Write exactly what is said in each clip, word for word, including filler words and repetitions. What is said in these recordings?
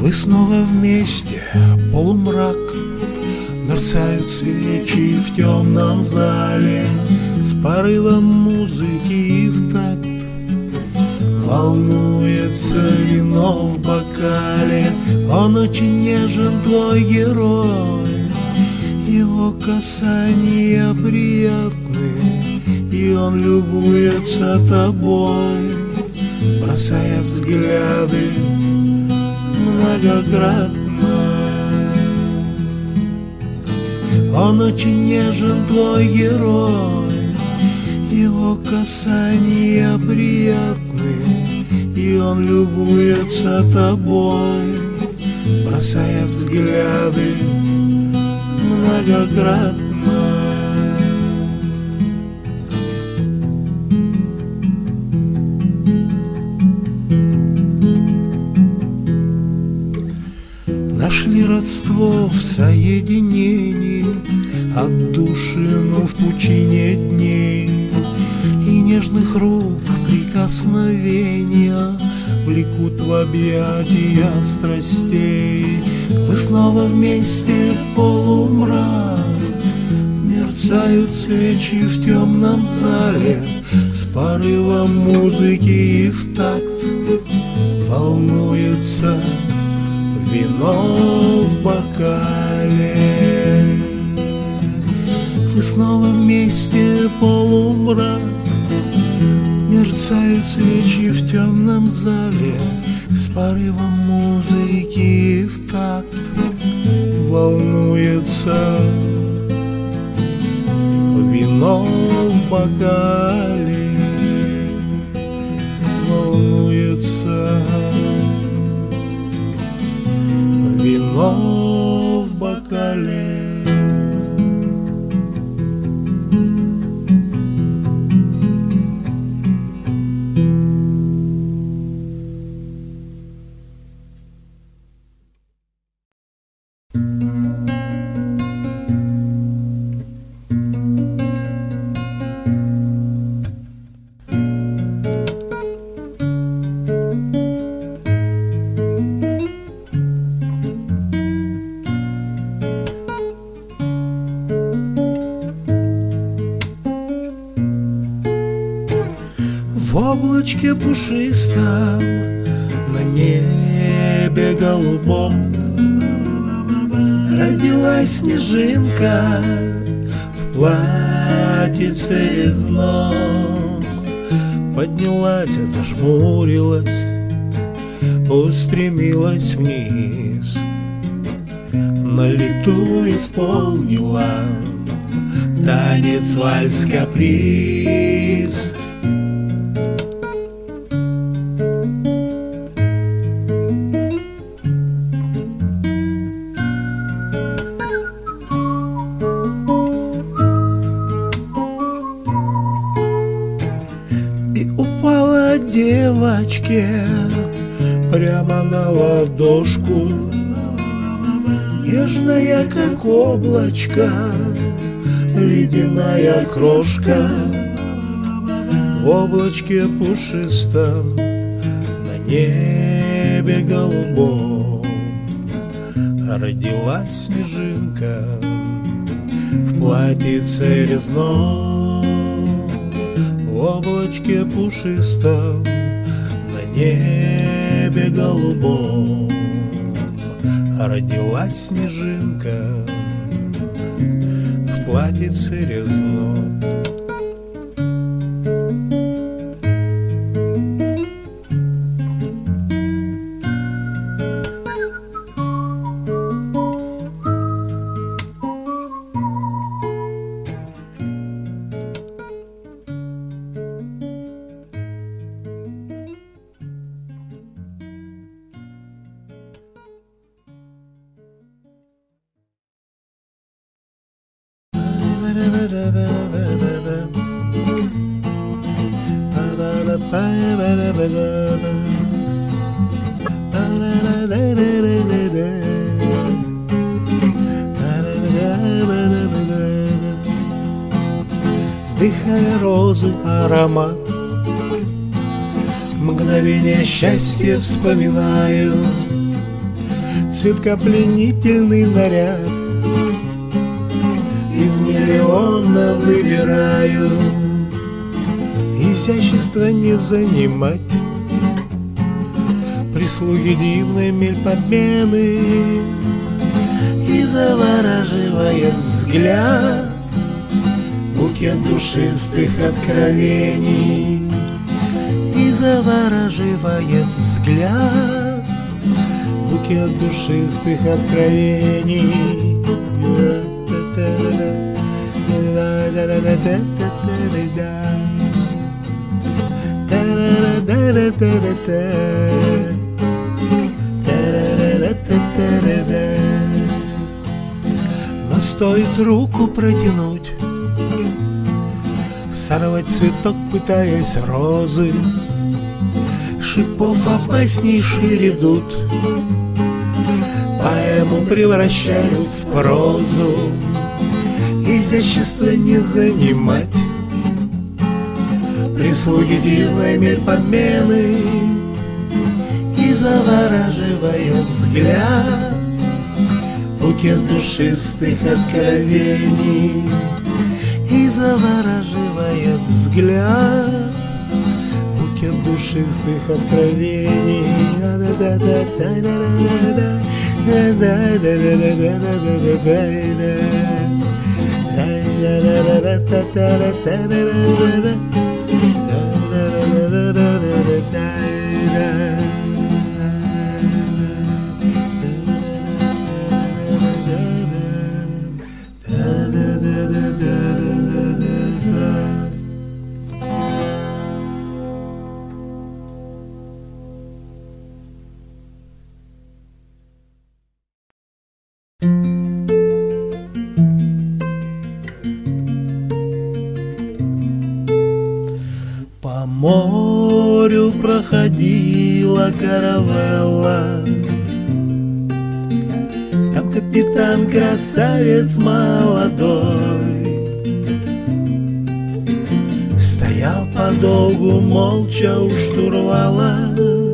Вы снова вместе, полумрак, мерцают свечи в темном зале, с порывом музыки и в такт волнуется вино в бокале. Он очень нежен, твой герой, его касания приятны, и он любуется тобой, бросая взгляды многократно. Он очень нежен, твой герой, его касания приятны, и он любуется тобой, бросая взгляды многократно. Нашли родство в соединении, отдушину в пучине дней, и нежных рук прикосновения влекут в объятия страстей. Вы снова вместе, полумрак, мерцают свечи в темном зале, с порывом музыки и в такт волнуется вино в бокале. Вы снова вместе, полумрак, мерцают свечи в темном зале, с порывом музыки и в такт волнуется вино в бокале. Волнуется вино в бокале. В облачке пушистом, на небе голубом, родилась снежинка в платьице резном. Поднялась, зажмурилась, устремилась вниз, на лету исполнила танец вальс-каприз. Девочке прямо на ладошку, нежная, как облачко, ледяная крошка. В облачке пушистом, на небе голубом, родилась снежинка в платьице резном. В облачке пушистом, на небе голубом, родилась снежинка в платьице резном. Вдыхая розы аромат, мгновение счастья вспоминаю. цветка пленительный наряд. Из миллиона выбираю, изящество не занимать, прислуги дивной мельпомены, и завораживает взгляд букет душистых откровений, и завораживает взгляд букет душистых откровений. Но стоит руку протянуть, сорвать цветок, пытаясь розы, шипов опаснейший редут, поэму превращают в прозу, изящество не занимать, прислуги дивной мельпомены, и завораживает взгляд букет душистых откровений, и завораживает взгляд букет душистых откровений. По морю проходила каравелла, там капитан красавец молодой стоял подолгу молча у штурвала,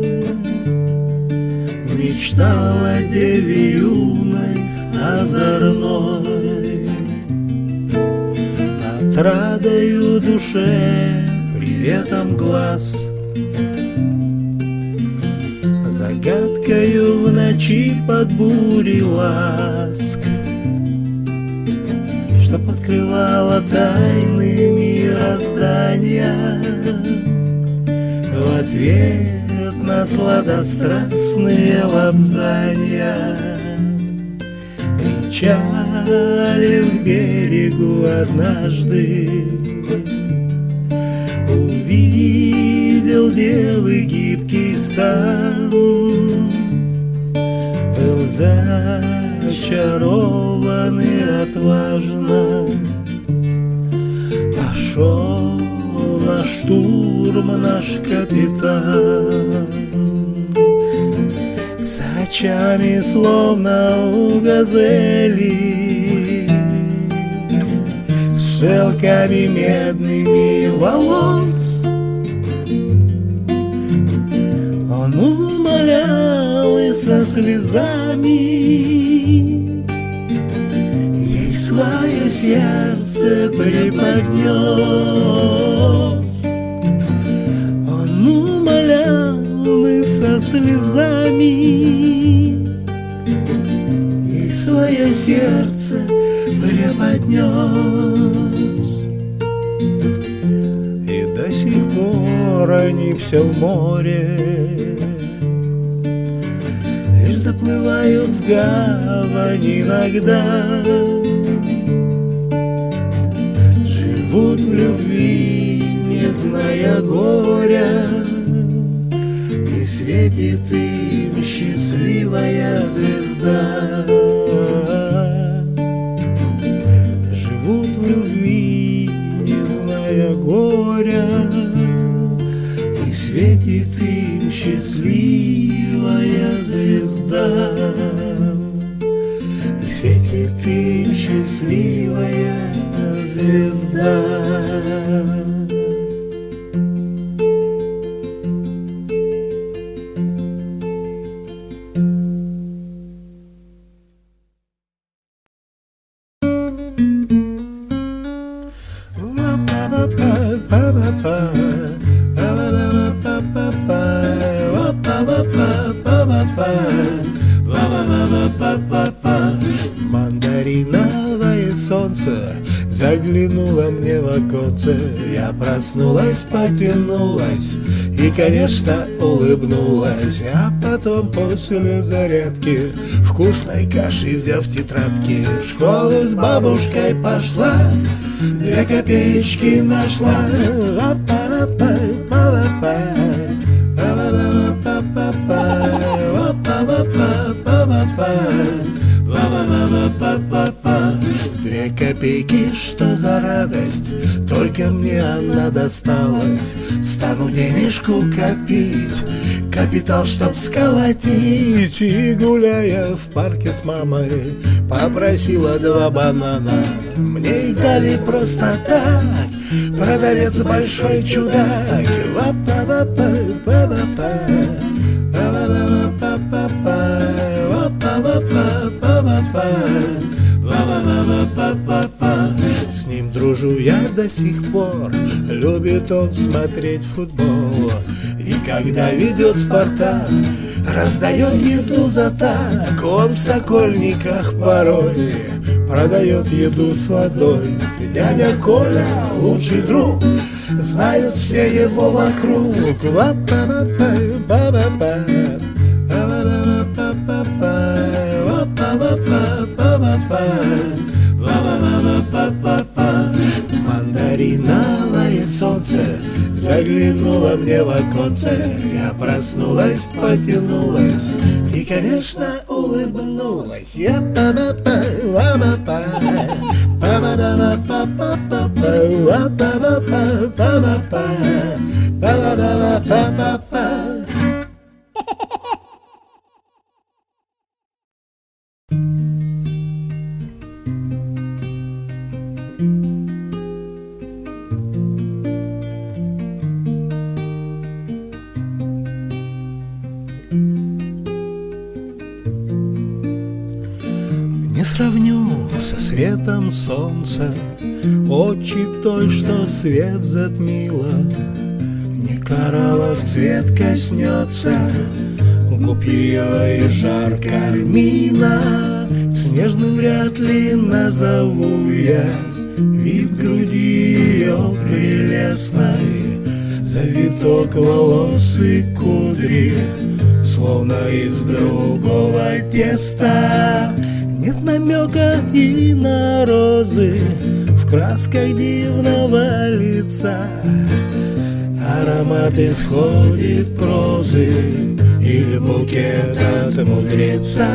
мечтал о деве юной озорной, отрадою душе приветом глаз, загадкою в ночи под бурей ласк, что подкрывала тайны мироздания в ответ на сладострастные лапзания. Причалив к берегу однажды, увидел девы гибкий стан, был зачарован и отважно пошел на штурм наш капитан. С очами словно у газели, с шелками медными волос, он умолял и со слезами ей свое сердце преподнес. Он умолял и со слезами ей свое сердце преподнес. И до сих пор они все в море, лишь заплывают в гавань иногда, живут в любви, не зная горя, и светит им счастливая звезда. Живут в любви, не зная горя, и светит им счастливая звезда. И светит им счастливая звезда. заглянула мне в оконце. Я проснулась, потянулась и, конечно, улыбнулась. А потом после зарядки вкусной каши взяв тетрадки, в школу с бабушкой пошла, две копеечки нашла. Две копейки, что за радость, только мне она досталась. Стану денежку копить, капитал, чтоб сколотить. И, гуляя в парке с мамой, попросила два банана. Мне их дали просто так, продавец большой чудак. С ним дружу я до сих пор, любит он смотреть футбол. И когда ведет Спартак, раздает еду за так. Он в Сокольниках порой продает еду с водой. Дядя Коля, лучший друг, знают все его вокруг. Мандариновое солнце заглянуло мне в оконце. Я проснулась, потянулась и, конечно, улыбнулась. Я не сравню со светом солнца очи той, что свет затмила. Не кораллов цвет коснется губ ее и жар кармина. Снежным вряд ли назову я вид груди ее прелестной. Завиток волос и кудри, словно из другого теста. Нет намека и на розы в красках дивного лица. Аромат исходит прозы или букет от мудреца.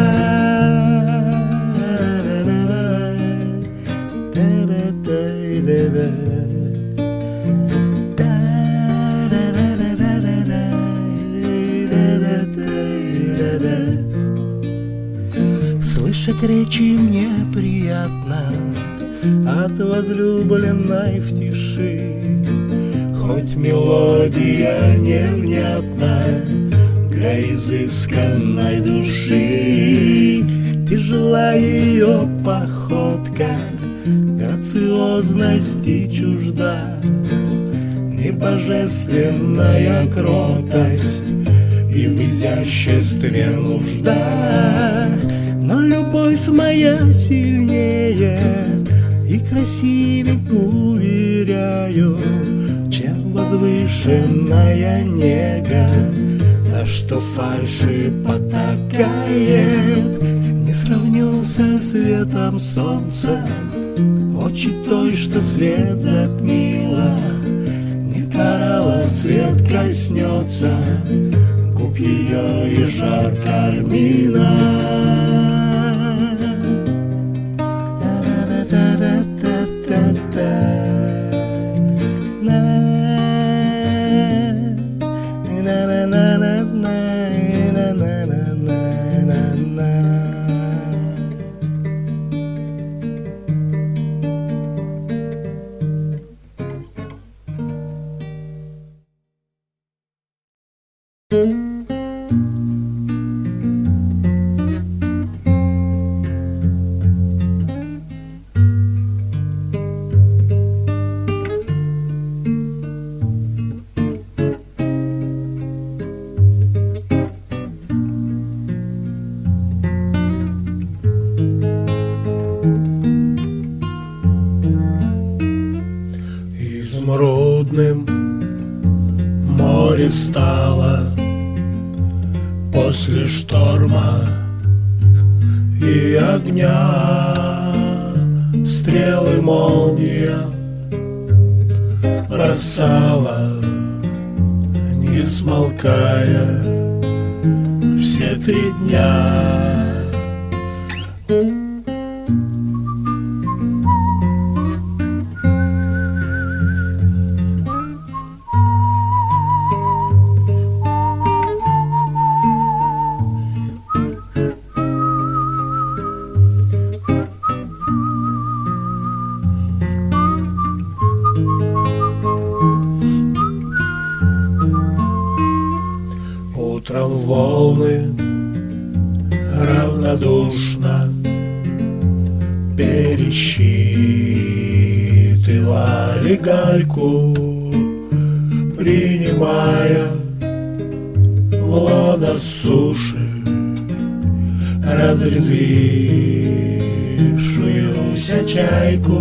Слышать речи мне приятно от возлюбленной в тиши. Хоть мелодия невнятна для изысканной души. Тяжела ее походка, грациозности чужда. И божественная кротость, и в изяществе нужда. Но любовь моя сильнее и красивей, уверяю, чем возвышенная нега, та, что фальши потакает. Не сравню со светом солнца очи той, что свет затмила. Не кораллов цвет коснется губ ее и жар кармина. изумрудным море стало после шторма и огня, стрелы, молния, бросала, не смолкая, все три дня. Утром волны равнодушно пересчитывали гальку, принимая в лоно суши разрезвившуюся чайку.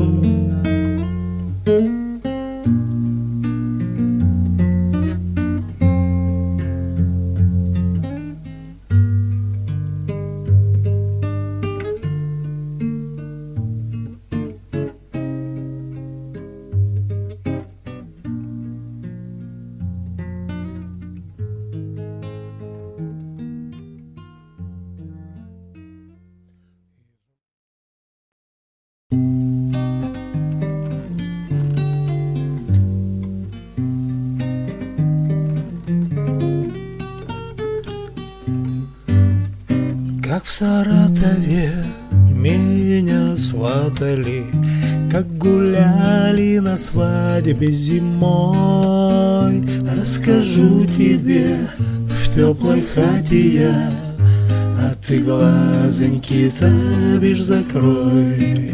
Как в Саратове меня сватали, как гуляли на свадьбе зимой. Расскажу тебе в теплой хате я, а ты глазоньки-то бишь закрой.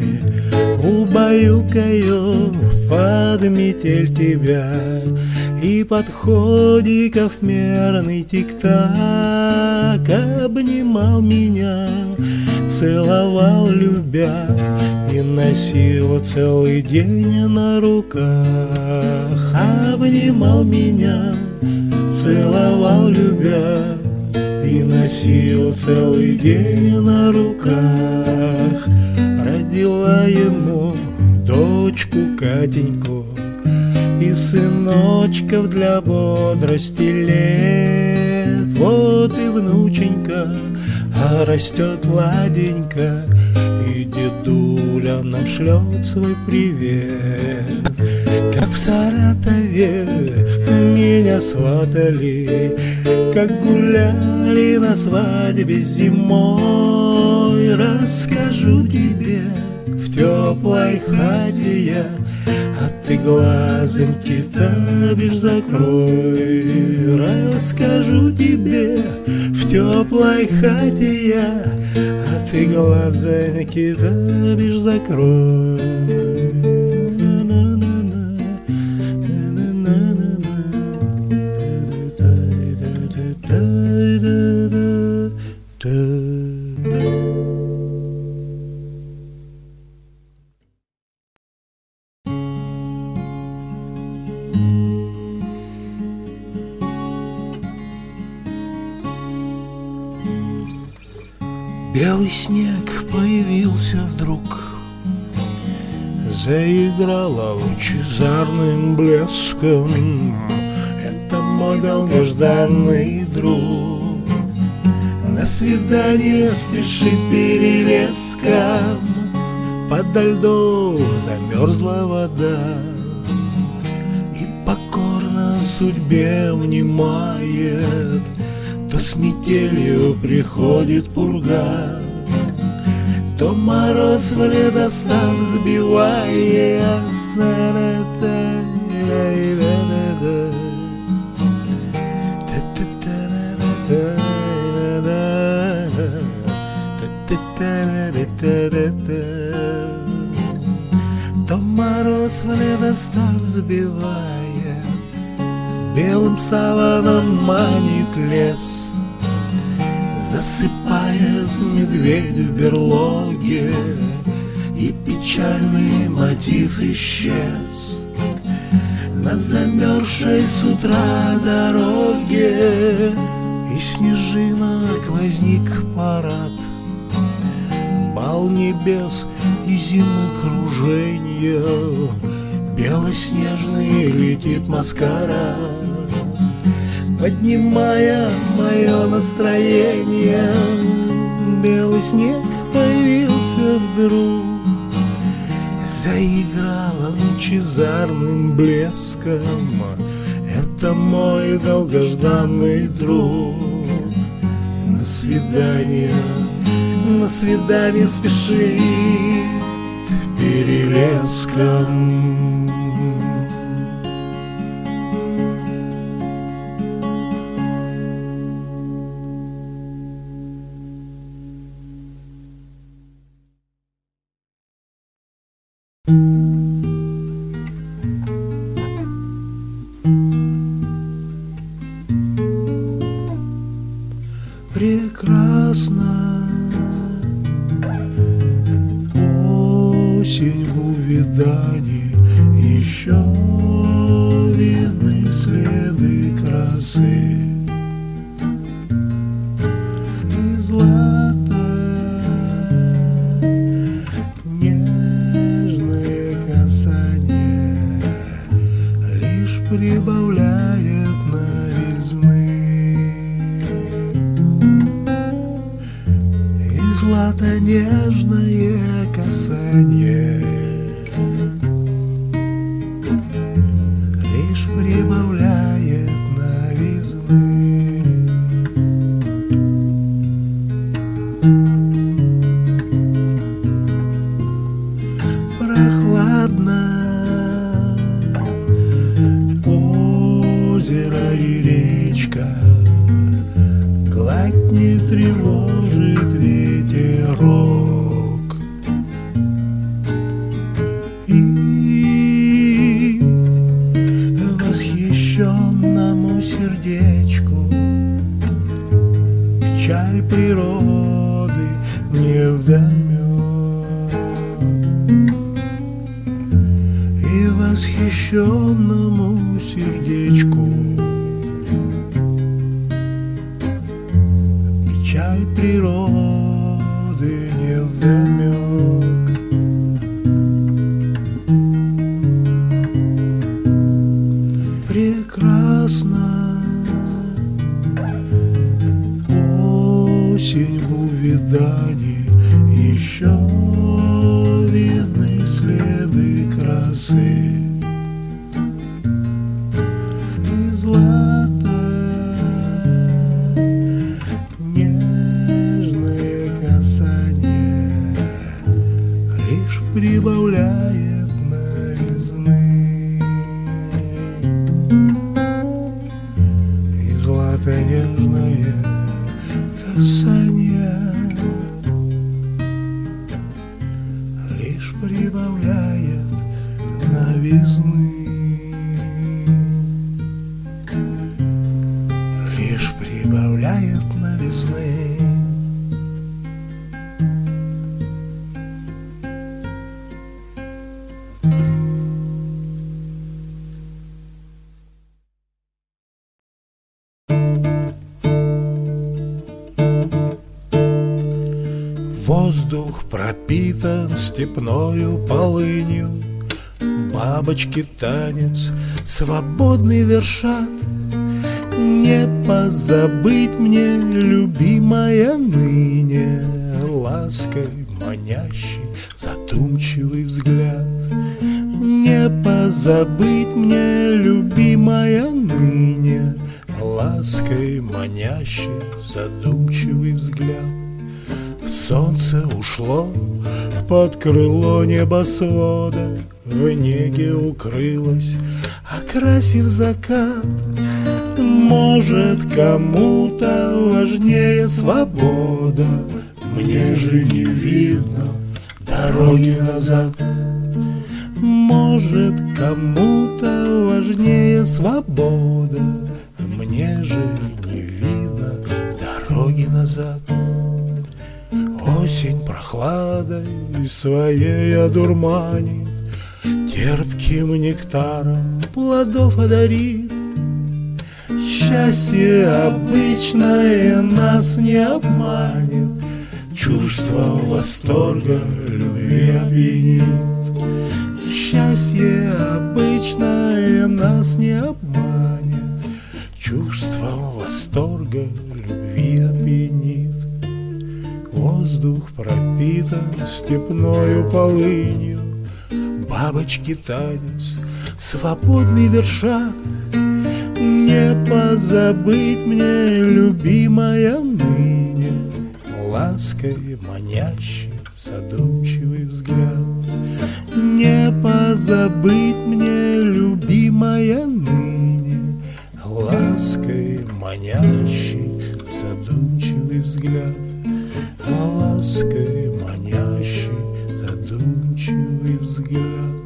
Убаюкаю под метель тебя, и под ходиков мерный тик-так обнимал меня, целовал, любя, и носил целый день на руках. Обнимал меня, целовал, любя, и носил целый день на руках. Родила ему дочку Катеньку и сыночков для бодрости лет. Вот и внученька, а растет ладенько, и дедуля нам шлет свой привет. Как в Саратове меня сватали, как гуляли на свадьбе зимой. Расскажу тебе в теплой хате я, а ты глазоньки-то бишь закрой. Расскажу тебе в теплой хате я, а ты глазоньки-то бишь закрой. Белый снег появился вдруг, заиграла лучезарным блеском. Это мой долгожданный друг, на свидание спешит перелеском. Подо льдом замерзла вода, и покорно судьбе внимает. То с метелью приходит пурга, то мороз в ледостав сбивает. То мороз в ледостав сбивает, белым саваном манит лес, засыпает медведь в берлоге, и печальный мотив исчез. на замерзшей с утра дороге. Из снежинок возник парад, бал небес и зимы круженья, белоснежный летит маскарад, поднимая мое настроение. Белый снег появился вдруг, заиграла лучезарным блеском. Это мой долгожданный друг. На свидание, на свидание спешит перелеском. Прекрасна осень в увядании, еще видны следы красы и злата, нежное касание лишь прибавляет новизны. Злато нежное касание лишь прибавляет новизны. Прохладно озеро и речка, гладь не тревожит ветерок, и восхищенному сердечку печаль природы невдомек, и восхищенному сердечку печаль природы невдомек. Прекрасна осень в увядании, еще видны следы красы и злата, нежное касание лишь прибавляет новизны. И злато нежное касание лишь прибавляет новизны. Лишь прибавляет новизны. Воздух пропитан степною полынью, бабочки танец свободный вершат. Не позабыть мне, любимая, ныне лаской манящий задумчивый взгляд. Не позабыть мне, любимая, ныне лаской манящий задумчивый взгляд. Солнце ушло под крыло небосвода, в неге укрылось, окрасив закат. Может, кому-то важнее свобода, мне же не видно дороги назад. Может, кому-то важнее свобода, мне же не видно дороги назад. Осень прохладой своей одурманит терпким нектаром плодов одарит. Счастье обычное нас не обманет, чувством восторга любви опьянит. Счастье обычное нас не обманет, чувством восторга любви опьянит. Воздух пропитан степною полынью, бабочки танец, свободный вершат. Не позабыть мне, любимая, ныне лаской манящий задумчивый взгляд. Не позабыть мне, любимая, ныне лаской манящий задумчивый взгляд. Лаской манящий задумчивый взгляд.